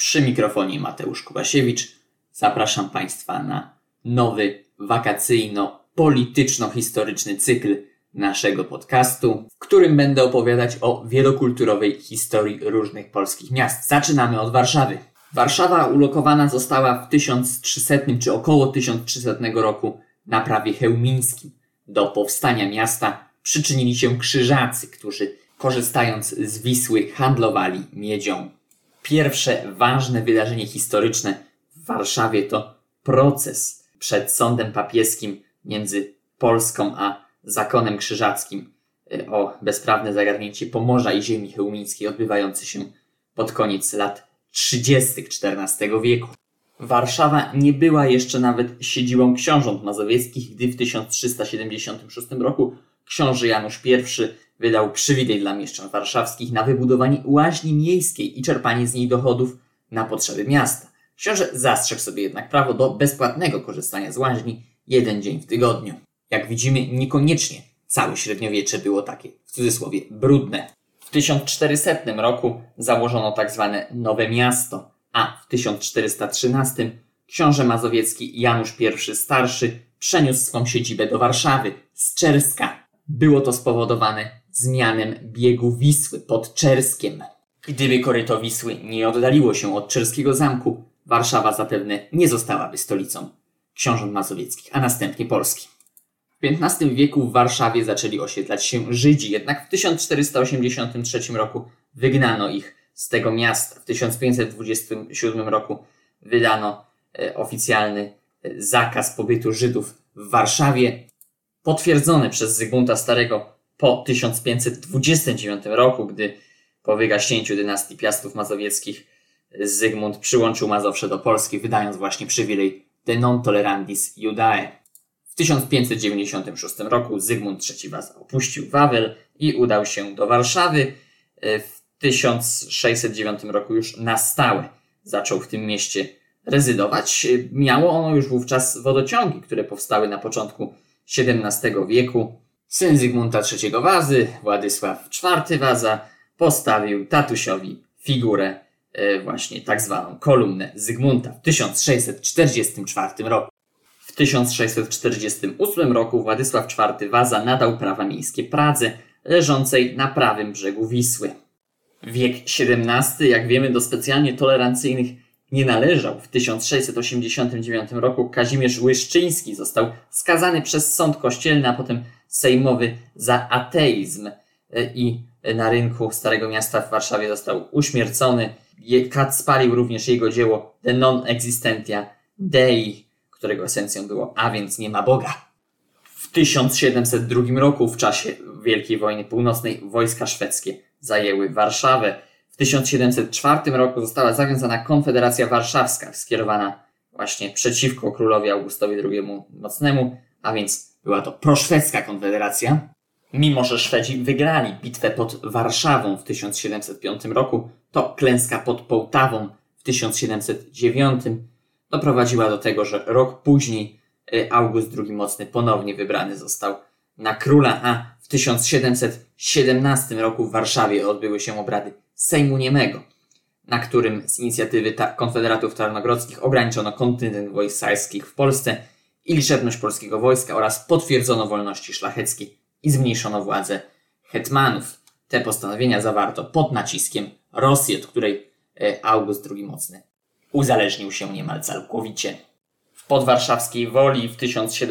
Przy mikrofonie Mateusz Kubasiewicz. Zapraszam Państwa na nowy wakacyjno-polityczno-historyczny cykl naszego podcastu, w którym będę opowiadać o wielokulturowej historii różnych polskich miast. Zaczynamy od Warszawy. Warszawa ulokowana została w 1300 czy około 1300 roku na prawie chełmińskim. Do powstania miasta przyczynili się krzyżacy, którzy korzystając z Wisły handlowali miedzią. Pierwsze ważne wydarzenie historyczne w Warszawie to proces przed sądem papieskim między Polską a zakonem krzyżackim o bezprawne zagarnięcie Pomorza i ziemi chełmińskiej, odbywający się pod koniec lat 30. XIV wieku. Warszawa nie była jeszcze nawet siedzibą książąt mazowieckich, gdy w 1376 roku książę Janusz I wydał przywilej dla mieszczan warszawskich na wybudowanie łaźni miejskiej i czerpanie z niej dochodów na potrzeby miasta. Książę zastrzegł sobie jednak prawo do bezpłatnego korzystania z łaźni jeden dzień w tygodniu. Jak widzimy, niekoniecznie całe średniowiecze było takie, w cudzysłowie, brudne. W 1400 roku założono tzw. Nowe Miasto, a w 1413 książę mazowiecki Janusz I Starszy przeniósł swą siedzibę do Warszawy z Czerska. Było to spowodowane zmianem biegu Wisły pod Czerskiem. Gdyby koryto Wisły nie oddaliło się od czerskiego zamku, Warszawa zapewne nie zostałaby stolicą książąt mazowieckich, a następnie Polski. W XV wieku w Warszawie zaczęli osiedlać się Żydzi, jednak w 1483 roku wygnano ich z tego miasta. W 1527 roku wydano oficjalny zakaz pobytu Żydów w Warszawie, potwierdzony przez Zygmunta Starego po 1529 roku, gdy po wygaśnięciu dynastii Piastów Mazowieckich Zygmunt przyłączył Mazowsze do Polski, wydając właśnie przywilej de non tolerandis Judae. W 1596 roku Zygmunt III Waza opuścił Wawel i udał się do Warszawy. W 1609 roku już na stałe zaczął w tym mieście rezydować. Miało ono już wówczas wodociągi, które powstały na początku XVII wieku. Syn Zygmunta III Wazy, Władysław IV Waza, postawił tatusiowi figurę, właśnie tak zwaną kolumnę Zygmunta w 1644 roku. W 1648 roku Władysław IV Waza nadał prawa miejskie Pradze, leżącej na prawym brzegu Wisły. Wiek XVII, jak wiemy, do specjalnie tolerancyjnych nie należał. W 1689 roku Kazimierz Łyszczyński został skazany przez sąd kościelny, a potem sejmowy za ateizm i na rynku Starego Miasta w Warszawie został uśmiercony. Kat spalił również jego dzieło De non existentia Dei, którego esencją było a więc nie ma Boga. W 1702 roku, w czasie Wielkiej Wojny Północnej, wojska szwedzkie zajęły Warszawę. W 1704 roku została zawiązana Konfederacja Warszawska, skierowana właśnie przeciwko królowi Augustowi II Mocnemu, a więc była to proszwedzka konfederacja. Mimo że Szwedzi wygrali bitwę pod Warszawą w 1705 roku, to klęska pod Połtawą w 1709 doprowadziła do tego, że rok później August II Mocny ponownie wybrany został na króla, a w 1717 roku w Warszawie odbyły się obrady Sejmu Niemego, na którym z inicjatywy konfederatów tarnogrodzkich ograniczono kontyngent wojsk carskich w Polsce i liczebność polskiego wojska oraz potwierdzono wolności szlacheckie i zmniejszono władzę hetmanów. Te postanowienia zawarto pod naciskiem Rosji, od której August II Mocny uzależnił się niemal całkowicie. W podwarszawskiej Woli w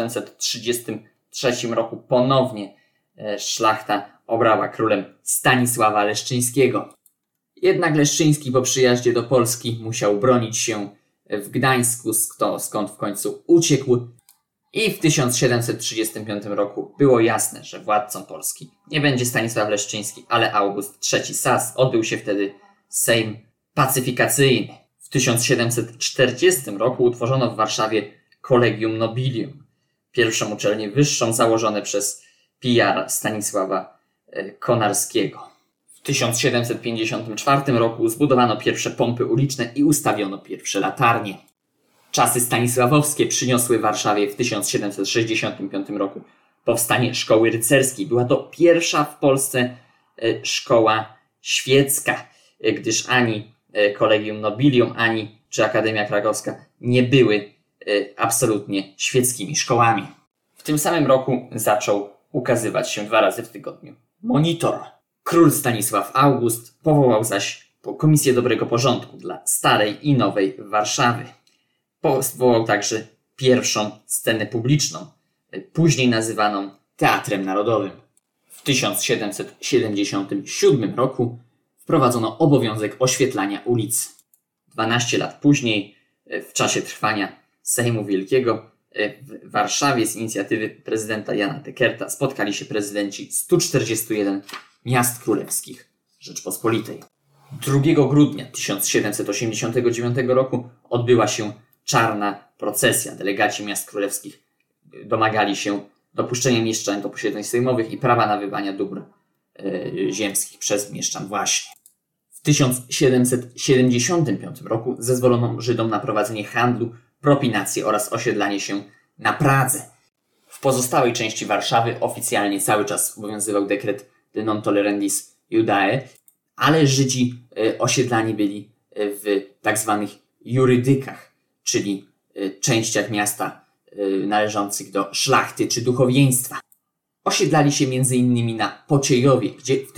1733 roku ponownie szlachta obrała królem Stanisława Leszczyńskiego. Jednak Leszczyński po przyjaździe do Polski musiał bronić się w Gdańsku, skąd w końcu uciekł. I w 1735 roku było jasne, że władcą Polski nie będzie Stanisław Leszczyński, ale August III Sas. Odbył się wtedy Sejm Pacyfikacyjny. W 1740 roku utworzono w Warszawie Collegium Nobilium, pierwszą uczelnię wyższą założone przez PR Stanisława Konarskiego. W 1754 roku zbudowano pierwsze pompy uliczne i ustawiono pierwsze latarnie. Czasy stanisławowskie przyniosły Warszawie w 1765 roku powstanie szkoły rycerskiej. Była to pierwsza w Polsce szkoła świecka, gdyż ani Collegium Nobilium, ani czy Akademia Krakowska nie były absolutnie świeckimi szkołami. W tym samym roku zaczął ukazywać się 2 razy w tygodniu Monitor. Król Stanisław August powołał zaś Komisję Dobrego Porządku dla starej i nowej Warszawy. Powołał także pierwszą scenę publiczną, później nazywaną Teatrem Narodowym. W 1777 roku wprowadzono obowiązek oświetlania ulic. 12 lat później, w czasie trwania Sejmu Wielkiego, w Warszawie z inicjatywy prezydenta Jana Dekerta spotkali się prezydenci 141 miast królewskich Rzeczpospolitej. 2 grudnia 1789 roku odbyła się czarna procesja. Delegaci miast królewskich domagali się dopuszczenia mieszczan do posiedzeń sejmowych i prawa nabywania dóbr ziemskich przez mieszczan właśnie. W 1775 roku zezwolono Żydom na prowadzenie handlu, propinację oraz osiedlanie się na Pradze. W pozostałej części Warszawy oficjalnie cały czas obowiązywał dekret de non tolerandis Judae, ale Żydzi osiedlani byli w tak zwanych jurydykach, czyli częściach miasta należących do szlachty czy duchowieństwa. Osiedlali się m.in. na Pociejowie, gdzie w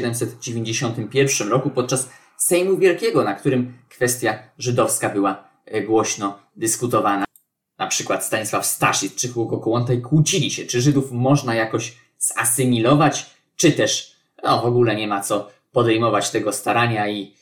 1791 roku podczas Sejmu Wielkiego, na którym kwestia żydowska była głośno dyskutowana. Na przykład Stanisław Staszic czy Hugo Kołłątaj kłócili się, czy Żydów można jakoś zasymilować, czy też w ogóle nie ma co podejmować tego starania i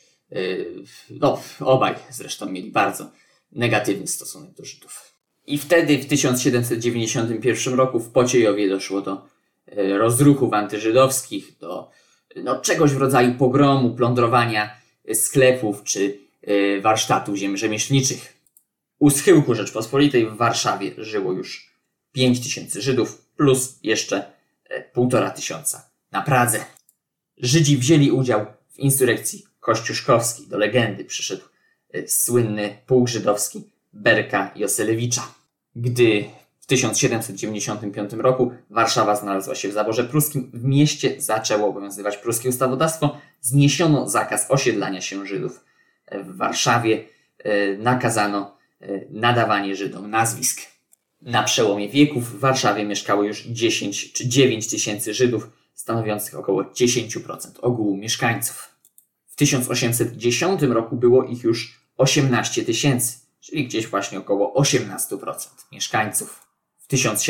obaj zresztą mieli bardzo negatywny stosunek do Żydów. I wtedy w 1791 roku w Pociejowie doszło do rozruchów antyżydowskich, do czegoś w rodzaju pogromu, plądrowania sklepów czy warsztatów ziem rzemieślniczych. U schyłku Rzeczpospolitej w Warszawie żyło już 5000 Żydów plus jeszcze 1500 na Pradze. Żydzi wzięli udział w insurekcji kościuszkowskiej. Do legendy przyszedł słynny półżydowski Berka Joselewicza. Gdy w 1795 roku Warszawa znalazła się w zaborze pruskim, w mieście zaczęło obowiązywać pruskie ustawodawstwo, zniesiono zakaz osiedlania się Żydów. W Warszawie nakazano nadawanie Żydom nazwisk. Na przełomie wieków w Warszawie mieszkało już 10 czy 9 tysięcy Żydów, stanowiących około 10% ogółu mieszkańców. W 1810 roku było ich już 18 tysięcy, czyli gdzieś właśnie około 18% mieszkańców. W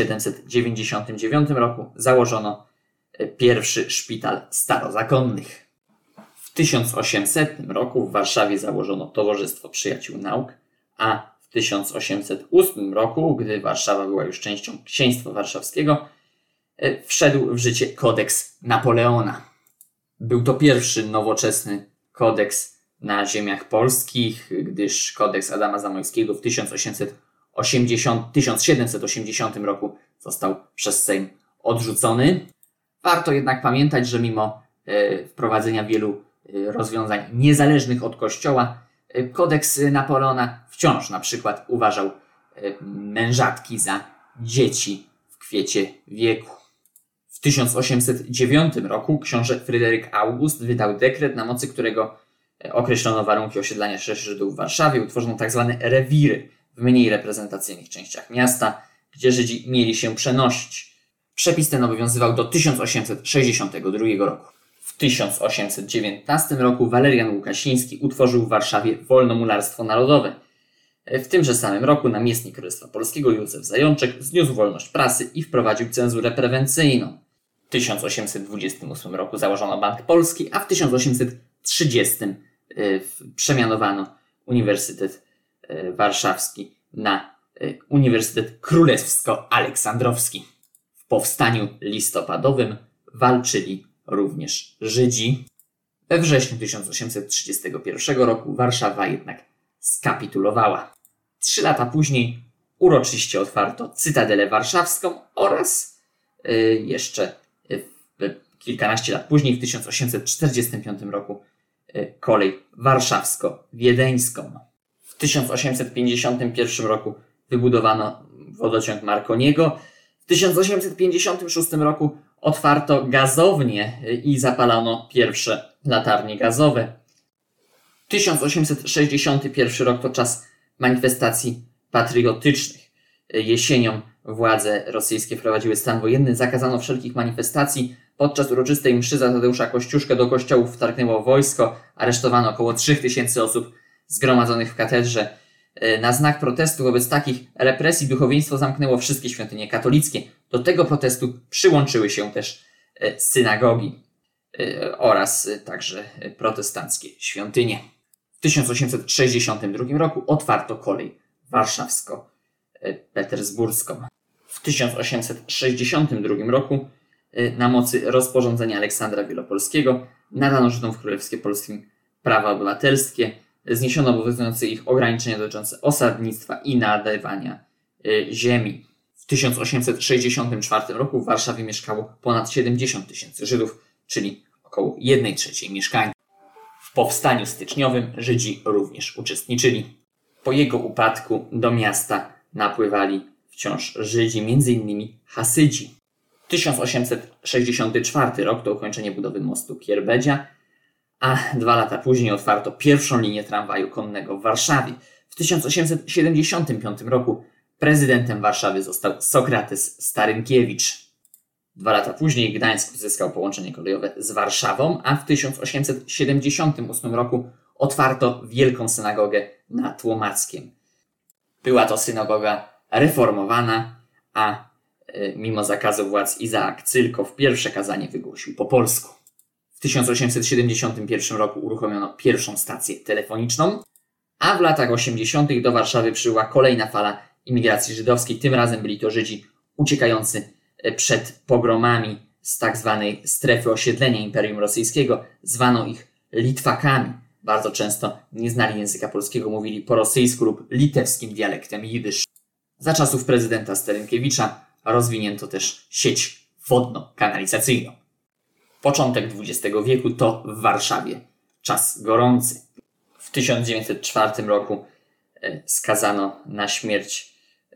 1799 roku założono pierwszy szpital starozakonnych. W 1800 roku w Warszawie założono Towarzystwo Przyjaciół Nauk, a w 1808 roku, gdy Warszawa była już częścią Księstwa Warszawskiego, wszedł w życie kodeks Napoleona. Był to pierwszy nowoczesny kodeks na ziemiach polskich, gdyż kodeks Adama Zamojskiego w 1780 roku został przez Sejm odrzucony. Warto jednak pamiętać, że mimo wprowadzenia wielu rozwiązań niezależnych od Kościoła, kodeks Napoleona wciąż na przykład uważał mężatki za dzieci w kwiecie wieku. W 1809 roku książę Fryderyk August wydał dekret, na mocy którego określono warunki osiedlania się Żydów w Warszawie, utworzono tzw. rewiry w mniej reprezentacyjnych częściach miasta, gdzie Żydzi mieli się przenosić. Przepis ten obowiązywał do 1862 roku. W 1819 roku Walerian Łukasiński utworzył w Warszawie Wolnomularstwo Narodowe. W tymże samym roku namiestnik Królestwa Polskiego Józef Zajączek zniósł wolność prasy i wprowadził cenzurę prewencyjną. W 1828 roku założono Bank Polski, a w 1830 przemianowano Uniwersytet Warszawski na Uniwersytet Królewsko-Aleksandrowski. W powstaniu listopadowym walczyli również Żydzi. We wrześniu 1831 roku Warszawa jednak skapitulowała. 3 lata później uroczyście otwarto Cytadelę Warszawską oraz jeszcze kilkanaście lat później, w 1845 roku, kolej warszawsko-wiedeńską. W 1851 roku wybudowano wodociąg Marconiego. W 1856 roku otwarto gazownię i zapalano pierwsze latarnie gazowe. W 1861 rok to czas manifestacji patriotycznych. Jesienią władze rosyjskie wprowadziły stan wojenny, zakazano wszelkich manifestacji. Podczas uroczystej mszy za Tadeusza Kościuszkę do kościołów wtargnęło wojsko, aresztowano około 3000 osób zgromadzonych w katedrze. Na znak protestu wobec takich represji duchowieństwo zamknęło wszystkie świątynie katolickie. Do tego protestu przyłączyły się też synagogi oraz także protestanckie świątynie. W 1862 roku otwarto kolej warszawsko-petersburską. W 1862 roku na mocy rozporządzenia Aleksandra Wielopolskiego nadano Żydom w Królestwie Polskim prawa obywatelskie, zniesiono obowiązujące ich ograniczenia dotyczące osadnictwa i nadawania ziemi. W 1864 roku w Warszawie mieszkało ponad 70 000 Żydów, czyli około 1/3 mieszkańców. W powstaniu styczniowym Żydzi również uczestniczyli. Po jego upadku do miasta napływali wciąż Żydzi, m.in. Hasydzi. 1864 rok to ukończenie budowy mostu Kierbedzia, a 2 lata później otwarto pierwszą linię tramwaju konnego w Warszawie. W 1875 roku prezydentem Warszawy został Sokrates Starynkiewicz. 2 lata później Gdańsk uzyskał połączenie kolejowe z Warszawą, a w 1878 roku otwarto Wielką Synagogę nad Łomackiem. Była to synagoga reformowana, a mimo zakazu władz Izaak Cylkow pierwsze kazanie wygłosił po polsku. W 1871 roku uruchomiono pierwszą stację telefoniczną, a w latach 80. do Warszawy przybyła kolejna fala imigracji żydowskiej. Tym razem byli to Żydzi uciekający przed pogromami z tzw. strefy osiedlenia Imperium Rosyjskiego. Zwano ich Litwakami. Bardzo często nie znali języka polskiego, mówili po rosyjsku lub litewskim dialektem jidysz. Za czasów prezydenta Starynkiewicza rozwinięto też sieć wodno-kanalizacyjną. Początek XX wieku to w Warszawie czas gorący. W 1904 roku skazano na śmierć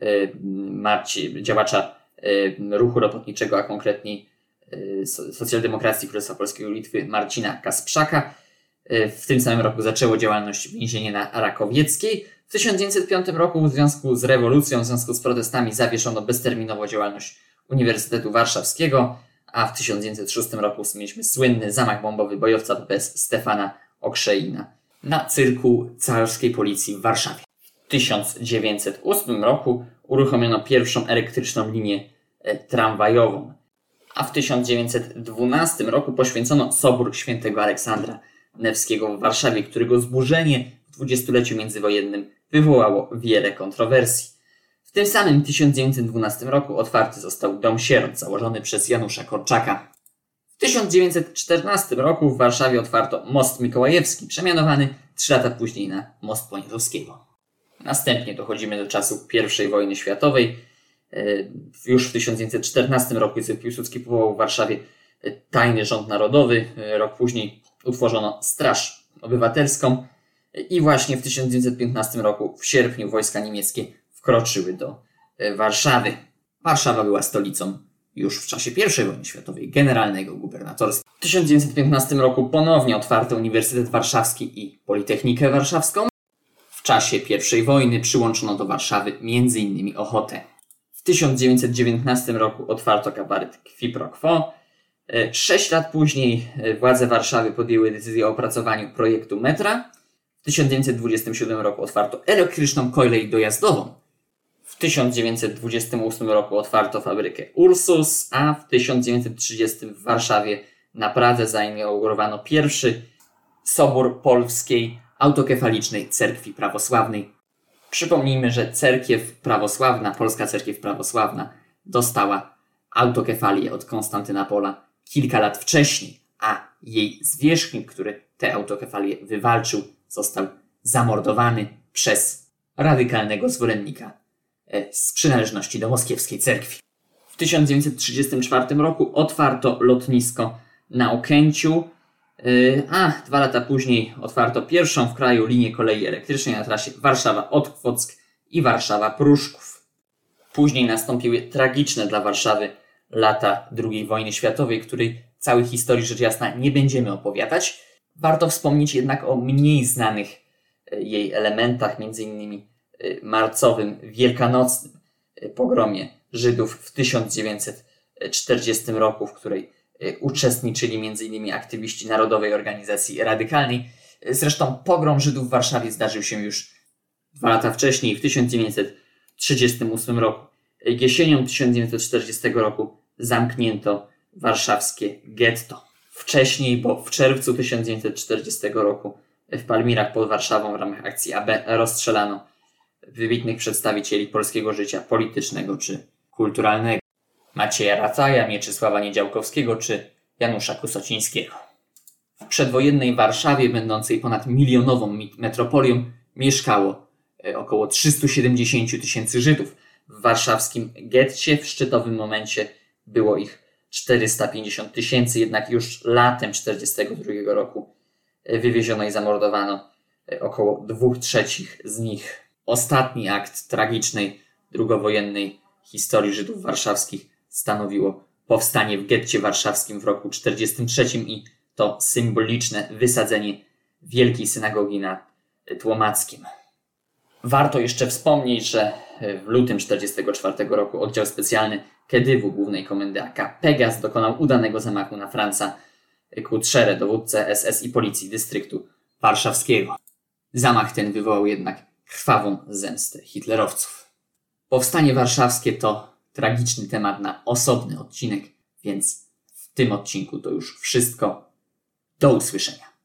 działacza ruchu robotniczego, a konkretniej socjaldemokracji Królestwa Polskiego i Litwy Marcina Kasprzaka. W tym samym roku zaczęło działalność więzienie na Rakowieckiej. W 1905 roku w związku z rewolucją, w związku z protestami zawieszono bezterminowo działalność Uniwersytetu Warszawskiego, a w 1906 roku mieliśmy słynny zamach bombowy bojowca PPS Stefana Okrzeina na cyrku carskiej policji w Warszawie. W 1908 roku uruchomiono pierwszą elektryczną linię tramwajową, a w 1912 roku poświęcono Sobór Świętego Aleksandra Newskiego w Warszawie, którego zburzenie w dwudziestoleciu międzywojennym wywołało wiele kontrowersji. W tym samym 1912 roku otwarty został Dom Sierot, założony przez Janusza Korczaka. W 1914 roku w Warszawie otwarto Most Mikołajewski, przemianowany 3 lata później na Most Poniatowskiego. Następnie dochodzimy do czasu I wojny światowej. Już w 1914 roku Józef Piłsudski powołał w Warszawie Tajny Rząd Narodowy. Rok później utworzono Straż Obywatelską i właśnie w 1915 roku w sierpniu wojska niemieckie wkroczyły do Warszawy. Warszawa była stolicą już w czasie I wojny światowej generalnego gubernatorstwa. W 1915 roku ponownie otwarto Uniwersytet Warszawski i Politechnikę Warszawską. W czasie I wojny przyłączono do Warszawy m.in. Ochotę. W 1919 roku otwarto kabaret Qui pro Quo. 6 lat później władze Warszawy podjęły decyzję o opracowaniu projektu metra. W 1927 roku otwarto elektryczną kolej dojazdową. W 1928 roku otwarto fabrykę Ursus, a w 1930 w Warszawie na Pradze zainaugurowano pierwszy sobór Polskiej Autokefalicznej Cerkwi Prawosławnej. Przypomnijmy, że cerkiew prawosławna, Polska Cerkiew Prawosławna dostała autokefalię od Konstantynopola kilka lat wcześniej, a jej zwierzchnik, który tę autokefalię wywalczył, został zamordowany przez radykalnego zwolennika z przynależności do moskiewskiej cerkwi. W 1934 roku otwarto lotnisko na Okęciu, a 2 lata później otwarto pierwszą w kraju linię kolei elektrycznej na trasie Warszawa-Otwock i Warszawa-Pruszków. Później nastąpiły tragiczne dla Warszawy lata II wojny światowej, której całej historii rzecz jasna nie będziemy opowiadać. Warto wspomnieć jednak o mniej znanych jej elementach, m.in. marcowym, wielkanocnym pogromie Żydów w 1940 roku, w której uczestniczyli m.in. aktywiści Narodowej Organizacji Radykalnej. Zresztą pogrom Żydów w Warszawie zdarzył się już 2 lata wcześniej, w 1938 roku. Jesienią 1940 roku zamknięto warszawskie getto. Wcześniej, bo w czerwcu 1940 roku w Palmirach pod Warszawą w ramach akcji AB rozstrzelano wybitnych przedstawicieli polskiego życia politycznego czy kulturalnego. Macieja Racaja, Mieczysława Niedziałkowskiego czy Janusza Kusocińskiego. W przedwojennej Warszawie, będącej ponad milionową metropolią, mieszkało około 370 000 Żydów. W warszawskim getcie w szczytowym momencie było ich 450 000, jednak już latem 1942 roku wywieziono i zamordowano około 2/3 z nich. Ostatni akt tragicznej drugowojennej historii Żydów warszawskich stanowiło powstanie w getcie warszawskim w roku 1943 i to symboliczne wysadzenie Wielkiej Synagogi na Tłomackiem. Warto jeszcze wspomnieć, że w lutym 1944 roku oddział specjalny Kedywu Głównej Komendy AK Pegas dokonał udanego zamachu na Franza Kutscherę, dowódcę SS i policji dystryktu warszawskiego. Zamach ten wywołał jednak krwawą zemstę hitlerowców. Powstanie warszawskie to tragiczny temat na osobny odcinek, więc w tym odcinku to już wszystko. Do usłyszenia.